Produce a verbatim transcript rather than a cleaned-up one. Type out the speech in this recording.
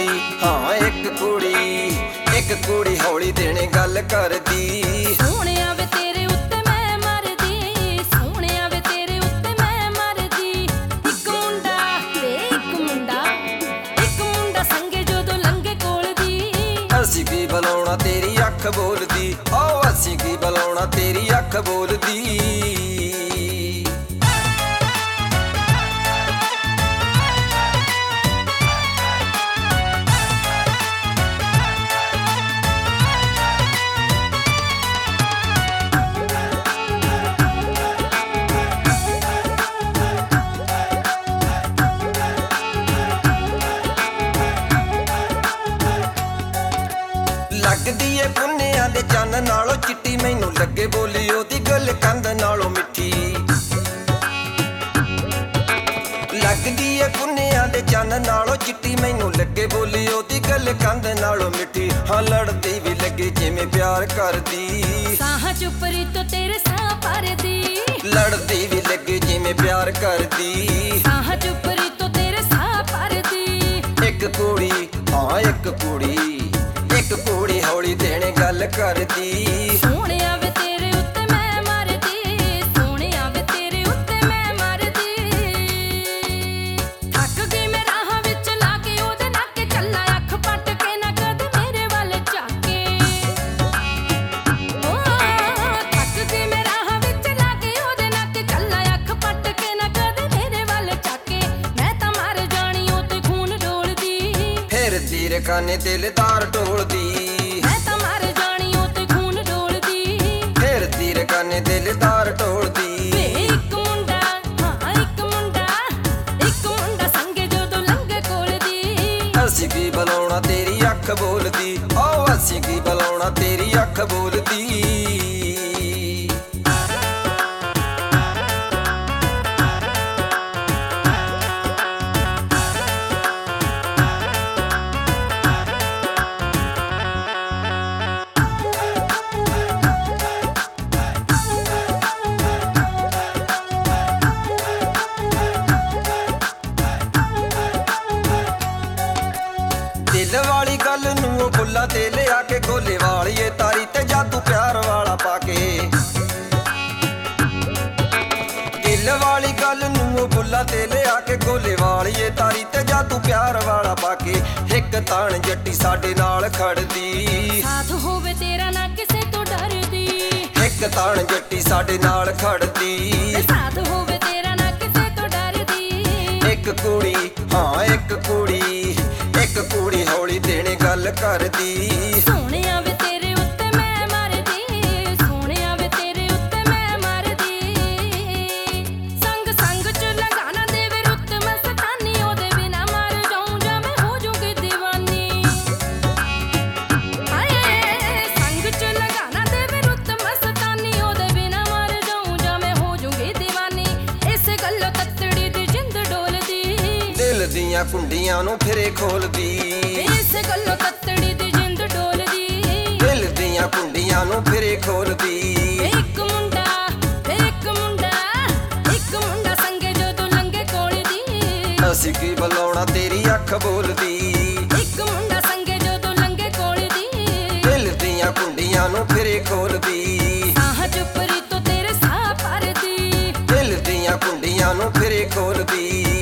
हाँ एक कुड़ी एक कुड़ी हौली देने गल करदी। सोहणिया वे तेरे उत्ते मैं मरदी, सोहणिया वे तेरे उत्ते मैं मरदी। इक मुंडा वे इक मुंडा इक मुंडा संगे जदों लंघे कोल दी। असीं की बुलाउणा तेरी अख बोलदी, ओ असीं की बुलाउणा तेरी अख बोलदी। लगदी ए पुन्निया दे चन्न नालों चिट्टी, मैनू लगे बोली ओदी गल कंध नालों मिठी। लगदी ए पुन्निया दे चन्न नालों चिट्टी, मैनू लगे बोली ओदी गल कंध नालों मिठी। हाँ लड़दी भी लगे जिवें प्यार करदी, साह चुपरी तो तेरे साह परदी। लड़दी भी लगे जिवें प्यार करदी, साह चुपरी तो तेरे साह परदी। एक कुड़ी हाँ एक कुड़ी एक कुड़ी हौली देने गल करदी। सोहणिया वे तेरे उत्ते मैं मरदी, सोहणिया वे तेरे उत्ते मैं मरदी। थक गई मैं राह विच लाके ओदे नाके, चला अख पट के ना कदे मेरे वल झाके। ओ थक गई मैं राह विच लाके ओदे नाके, चला अख पट के ना कदे मेरे वल झाके। मैं तां मर जानी ओ ते खून डोलदी, फिर तीर काने दिलदार टोलदी। मैं तां मर जानी ओ ते खून डोलदी, फिर तीर काने दिलदार टोलदी। वे इक मुंडा हाँ इक मुंडा इक मुंडा संगे जदों लंघे कोल दी। असीं की बुलाउणा तेरी अख बोलदी, ओ असीं की बुलाउणा तेरी अख बोलदी। दिल वाली गल नूं बुल्ला ते लिया के, गोले वालीए तारी ते जादू प्यार वाला पाके। दिल वाली गल नूं बुल्ला ते लिया के, गोले वालीए तारी ते जादू प्यार वाला पाके। एक तान जट्टी साडे नाल खड़दी, साथ होवे तेरा ना किसे तो डरदी। एक तान जट्टी साडे नाल खड़दी, साथ होवे तेरा ना किसे तो डरदी। एक कुड़ी हाँ एक कुड़ी एक कुड़ी हौली देने गल करदी। सोहणिया वे तेरे उत्ते मैं मरदी, सोहणिया वे तेरे उत्ते मैं मरदी। संग संग च लगाना देवे रुत मस्तानी, ओदे बिना मर जाऊं जा मैं हो जूंगी दीवानी। हाय संग च लगाना देवे रुत मस्तानी, ओदे बिना मर जाऊं जा मैं हो जूंगी दीवानी। इस गल्लों तत्तड़ी दी जिंद डोलदी, दिल दियां कुंडियां नूं फिरे खोलदी। इस गल्लों तत्तड़ी दी जिंद डोलदी, दिल दियां कुंडियां नूं फिरे खोलदी। एक मुंडा एक मुंडा एक मुंडा संगे जदों लंघे कोल दी। असीं की बुलाउणा तेरी अख बोलदी, एक मुंडा संगे जदों लंघे कोल दी। दिल दियां कुंडियां नूं फिरे खोलदी, साह चुपरी तो तेरे साह परदी। दिल दियां कुंडियां नूं फिरे खोलदी।